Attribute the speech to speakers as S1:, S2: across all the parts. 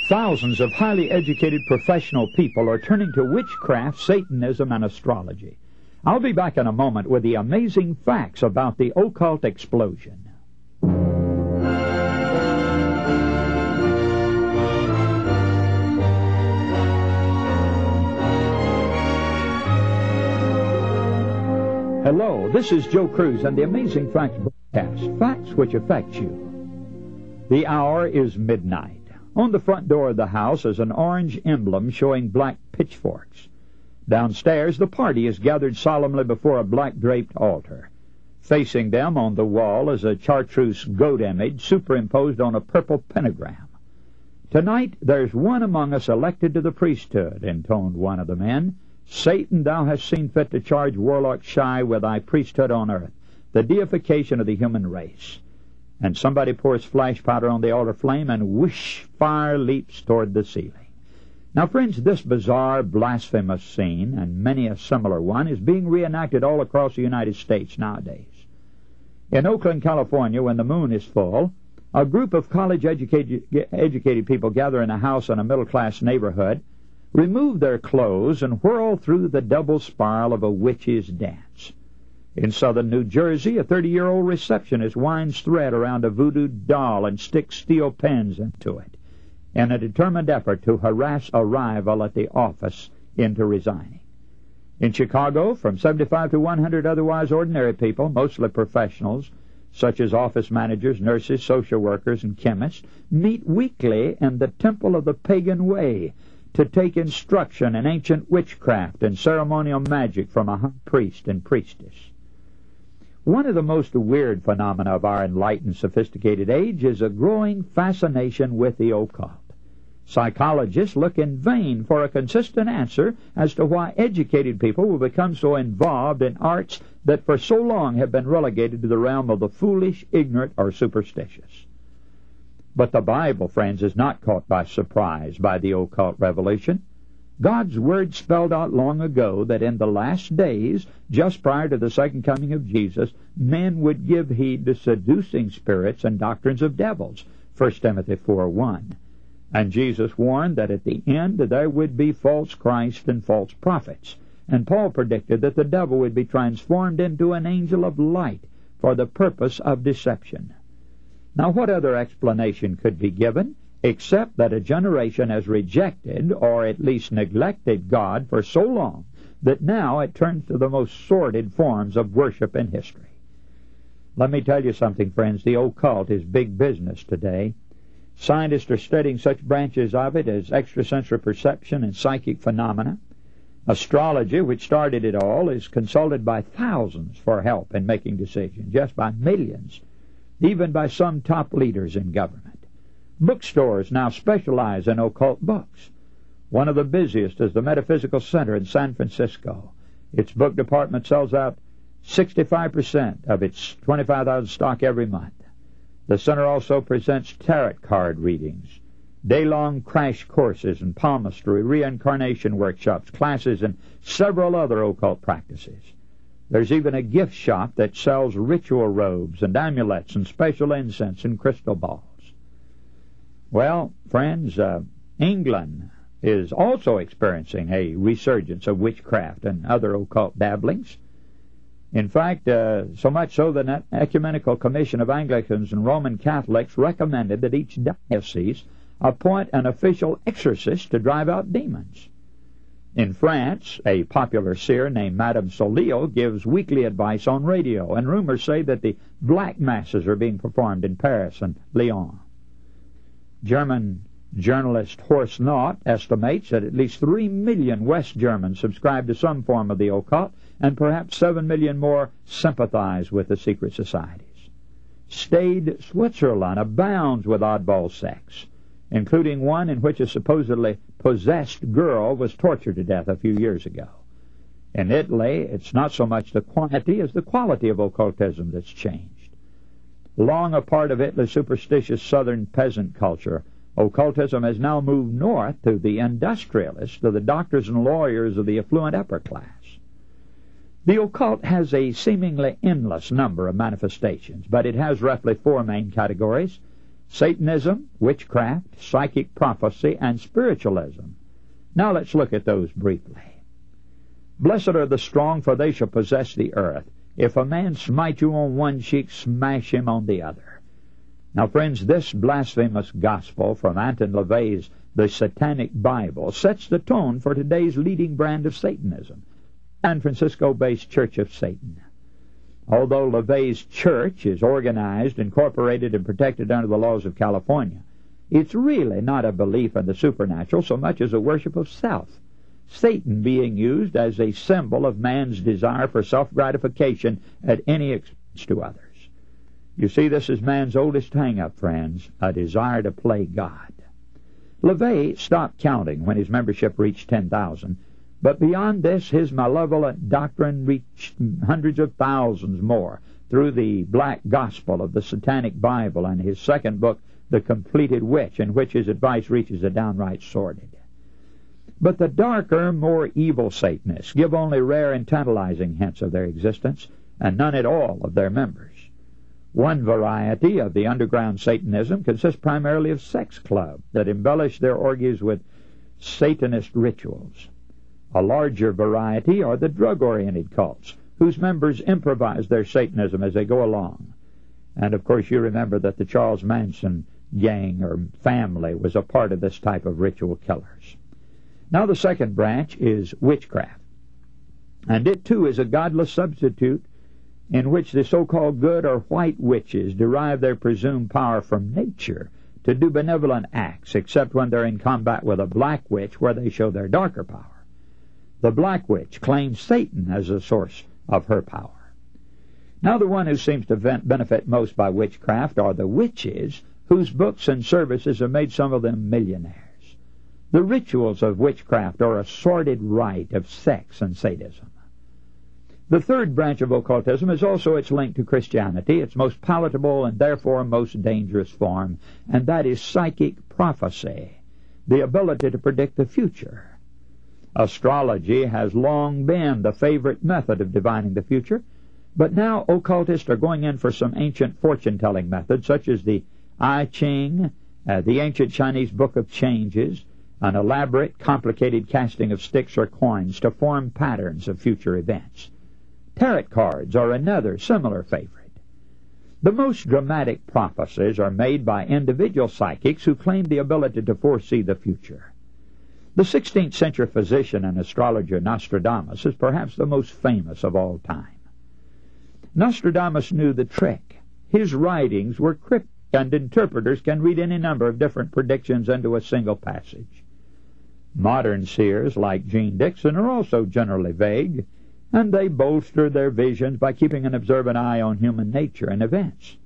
S1: Thousands of highly educated professional people are turning to witchcraft, Satanism, and astrology. I'll be back in a moment with the amazing facts about the occult explosion. Hello, this is Joe Cruz and the Amazing Facts broadcast, facts which affect you. The hour is midnight. On the front door of the house is an orange emblem showing black pitchforks. Downstairs, the party is gathered solemnly before a black-draped altar. Facing them on the wall is a chartreuse goat image superimposed on a purple pentagram. "Tonight there's one among us elected to the priesthood," intoned one of the men. "Satan, thou hast seen fit to charge Warlock Shy with thy priesthood on earth, the deification of the human race." And somebody pours flash powder on the altar flame, and whoosh, fire leaps toward the ceiling. Now, friends, this bizarre, blasphemous scene, and many a similar one, is being reenacted all across the United States nowadays. In Oakland, California, when the moon is full, a group of college-educated people gather in a house in a middle-class neighborhood, remove their clothes, and whirl through the double spiral of a witch's dance. In southern New Jersey, a 30-year-old receptionist winds thread around a voodoo doll and sticks steel pins into it in a determined effort to harass a rival at the office into resigning. In Chicago, from 75 to 100 otherwise ordinary people, mostly professionals, such as office managers, nurses, social workers, and chemists, meet weekly in the Temple of the Pagan Way to take instruction in ancient witchcraft and ceremonial magic from a high priest and priestess. One of the most weird phenomena of our enlightened, sophisticated age is a growing fascination with the occult. Psychologists look in vain for a consistent answer as to why educated people will become so involved in arts that for so long have been relegated to the realm of the foolish, ignorant, or superstitious. But the Bible, friends, is not caught by surprise by the occult revolution. God's Word spelled out long ago that in the last days, just prior to the second coming of Jesus, men would give heed to seducing spirits and doctrines of devils, 1 Timothy 4:1. And Jesus warned that at the end there would be false Christ and false prophets. And Paul predicted that the devil would be transformed into an angel of light for the purpose of deception. Now, what other explanation could be given except that a generation has rejected, or at least neglected, God for so long that now it turns to the most sordid forms of worship in history? Let me tell you something, friends. The occult is big business today. Scientists are studying such branches of it as extrasensory perception and psychic phenomena. Astrology, which started it all, is consulted by thousands for help in making decisions, just by millions, even by some top leaders in government. Bookstores now specialize in occult books. One of the busiest is the Metaphysical Center in San Francisco. Its book department sells out 65% of its 25,000 stock every month. The center also presents tarot card readings, day-long crash courses in palmistry, reincarnation workshops, classes, and several other occult practices. There's even a gift shop that sells ritual robes and amulets and special incense and crystal balls. Well, friends, England is also experiencing a resurgence of witchcraft and other occult dabblings. In fact, so much so that an ecumenical commission of Anglicans and Roman Catholics recommended that each diocese appoint an official exorcist to drive out demons. In France, a popular seer named Madame Solio gives weekly advice on radio, and rumors say that the black masses are being performed in Paris and Lyon. German journalist Horst Knott estimates that at least 3 million West Germans subscribe to some form of the occult, and perhaps 7 million more sympathize with the secret societies. Staid Switzerland abounds with oddball sects, including one in which a supposedly possessed girl was tortured to death a few years ago. In Italy, it's not so much the quantity as the quality of occultism that's changed. Long a part of Italy's superstitious southern peasant culture, occultism has now moved north to the industrialists, to the doctors and lawyers of the affluent upper class. The occult has a seemingly endless number of manifestations, but it has roughly 4 main categories: Satanism, witchcraft, psychic prophecy, and spiritualism. Now let's look at those briefly. Blessed are the strong, for they shall possess the earth. If a man smite you on one cheek, smash him on the other. Now, friends, this blasphemous gospel from Anton LaVey's The Satanic Bible sets the tone for today's leading brand of Satanism, San Francisco-based Church of Satan. Although LaVey's church is organized, incorporated, and protected under the laws of California, it's really not a belief in the supernatural so much as a worship of self, Satan being used as a symbol of man's desire for self-gratification at any expense to others. You see, this is man's oldest hang-up, friends, a desire to play God. LaVey stopped counting when his membership reached 10,000, but beyond this, his malevolent doctrine reached hundreds of thousands more through the black gospel of the Satanic Bible and his second book, The Completed Witch, in which his advice reaches the downright sordid. But the darker, more evil Satanists give only rare and tantalizing hints of their existence, and none at all of their members. One variety of the underground Satanism consists primarily of sex clubs that embellish their orgies with Satanist rituals. A larger variety are the drug-oriented cults, whose members improvise their Satanism as they go along. And, of course, you remember that the Charles Manson gang or family was a part of this type of ritual killers. Now the second branch is witchcraft. And it, too, is a godless substitute in which the so-called good or white witches derive their presumed power from nature to do benevolent acts, except when they're in combat with a black witch where they show their darker power. The black witch claims Satan as the source of her power. Now the one who seems to benefit most by witchcraft are the witches whose books and services have made some of them millionaires. The rituals of witchcraft are a sordid rite of sex and sadism. The third branch of occultism is also its link to Christianity, its most palatable and therefore most dangerous form, and that is psychic prophecy, the ability to predict the future. Astrology has long been the favorite method of divining the future, but now occultists are going in for some ancient fortune-telling methods, such as the I Ching, the ancient Chinese Book of Changes, an elaborate, complicated casting of sticks or coins to form patterns of future events. Tarot cards are another similar favorite. The most dramatic prophecies are made by individual psychics who claim the ability to foresee the future. The 16th century physician and astrologer Nostradamus is perhaps the most famous of all time. Nostradamus knew the trick. His writings were cryptic, and interpreters can read any number of different predictions into a single passage. Modern seers, like Jean Dixon, are also generally vague, and they bolster their visions by keeping an observant eye on human nature and events.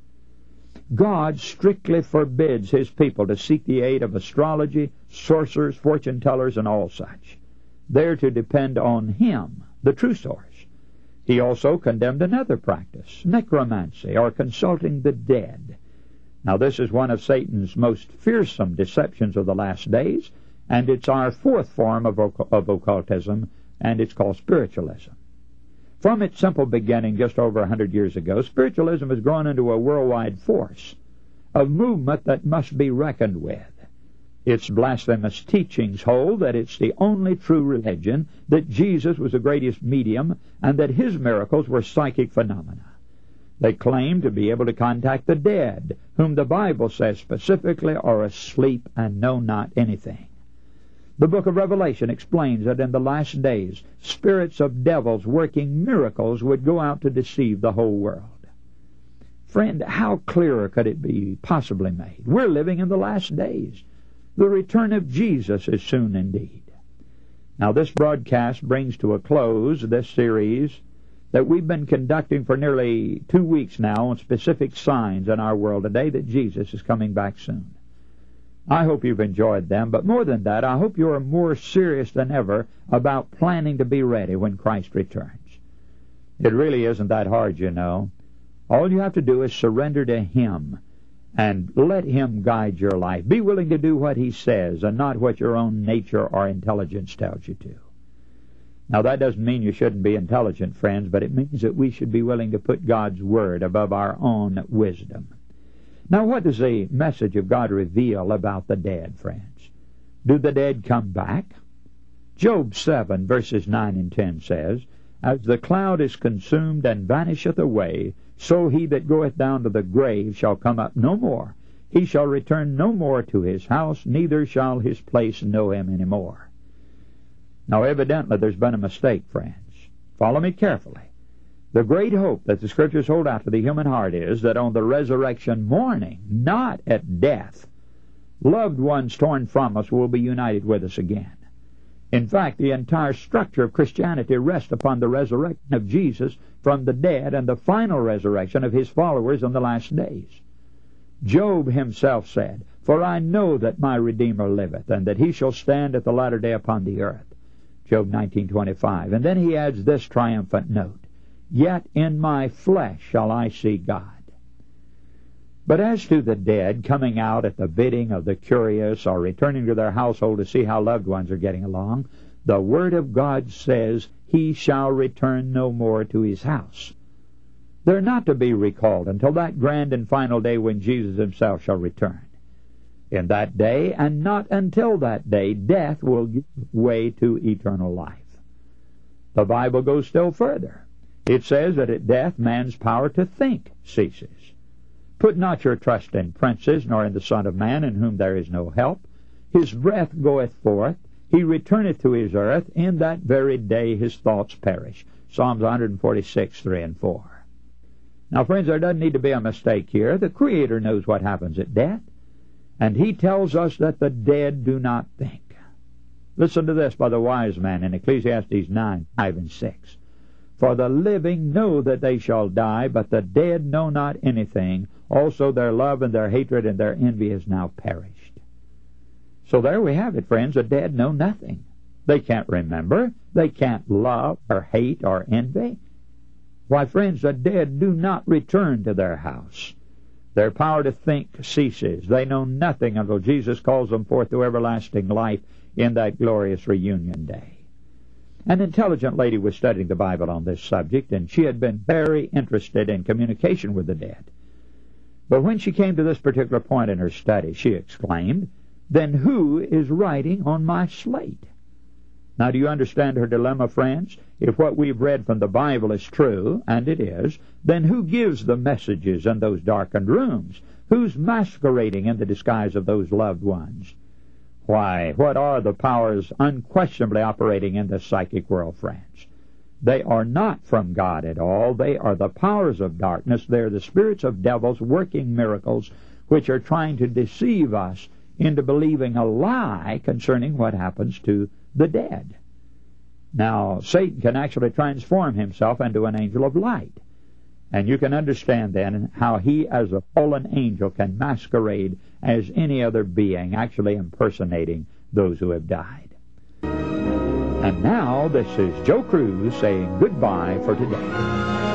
S1: God strictly forbids his people to seek the aid of astrology, sorcerers, fortune-tellers, and all such. They're to depend on him, the true source. He also condemned another practice, necromancy, or consulting the dead. Now, this is one of Satan's most fearsome deceptions of the last days, and it's our fourth form of occultism, and it's called spiritualism. From its simple beginning just over 100 years ago, spiritualism has grown into a worldwide force, a movement that must be reckoned with. Its blasphemous teachings hold that it's the only true religion, that Jesus was the greatest medium, and that his miracles were psychic phenomena. They claim to be able to contact the dead, whom the Bible says specifically are asleep and know not anything. The book of Revelation explains that in the last days, spirits of devils working miracles would go out to deceive the whole world. Friend, how clearer could it be possibly made? We're living in the last days. The return of Jesus is soon indeed. Now, this broadcast brings to a close this series that we've been conducting for nearly 2 weeks now on specific signs in our world today that Jesus is coming back soon. I hope you've enjoyed them, but more than that, I hope you are more serious than ever about planning to be ready when Christ returns. It really isn't that hard, you know. All you have to do is surrender to him and let him guide your life. Be willing to do what he says and not what your own nature or intelligence tells you to. Now, that doesn't mean you shouldn't be intelligent, friends, but it means that we should be willing to put God's word above our own wisdom. Now, what does the message of God reveal about the dead, friends? Do the dead come back? Job 7, verses 9 and 10 says, As the cloud is consumed and vanisheth away, so he that goeth down to the grave shall come up no more. He shall return no more to his house, neither shall his place know him any more. Now, evidently, there's been a mistake, friends. Follow me carefully. The great hope that the Scriptures hold out to the human heart is that on the resurrection morning, not at death, loved ones torn from us will be united with us again. In fact, the entire structure of Christianity rests upon the resurrection of Jesus from the dead and the final resurrection of his followers in the last days. Job himself said, For I know that my Redeemer liveth, and that he shall stand at the latter day upon the earth. Job 19:25. And then he adds this triumphant note, Yet in my flesh shall I see God. But as to the dead coming out at the bidding of the curious or returning to their household to see how loved ones are getting along, the Word of God says, He shall return no more to his house. They're not to be recalled until that grand and final day when Jesus himself shall return. In that day, and not until that day, death will give way to eternal life. The Bible goes still further. It says that at death man's power to think ceases. Put not your trust in princes, nor in the Son of Man, in whom there is no help. His breath goeth forth, he returneth to his earth, in that very day his thoughts perish. Psalms 146, 3 and 4. Now, friends, there doesn't need to be a mistake here. The Creator knows what happens at death, and he tells us that the dead do not think. Listen to this by the wise man in Ecclesiastes 9, 5 and 6. For the living know that they shall die, but the dead know not anything. Also their love and their hatred and their envy is now perished. So there we have it, friends. The dead know nothing. They can't remember. They can't love or hate or envy. Why, friends, the dead do not return to their house. Their power to think ceases. They know nothing until Jesus calls them forth to everlasting life in that glorious reunion day. An intelligent lady was studying the Bible on this subject, and she had been very interested in communication with the dead. But when she came to this particular point in her study, she exclaimed, Then who is writing on my slate? Now, do you understand her dilemma, friends? If what we've read from the Bible is true, and it is, then who gives the messages in those darkened rooms? Who's masquerading in the disguise of those loved ones? Why, what are the powers unquestionably operating in the psychic world, friends? They are not from God at all. They are the powers of darkness. They're the spirits of devils working miracles, which are trying to deceive us into believing a lie concerning what happens to the dead. Now, Satan can actually transform himself into an angel of light. And you can understand then how he, as a fallen angel, can masquerade as any other being, actually impersonating those who have died. And now, this is Joe Cruz saying goodbye for today.